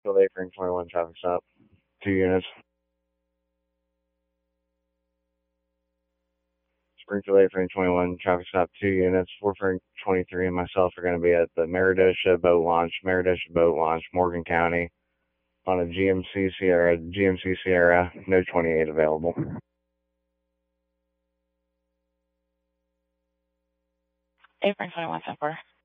Delay for 21 traffic stop. 2 units. Springfield A-Frame 21, traffic stop 2 units. 423 and myself are going to be at the Meridosha boat launch, Morgan County, on a GMC Sierra, no 28 available. A-Frame 21, 10-4.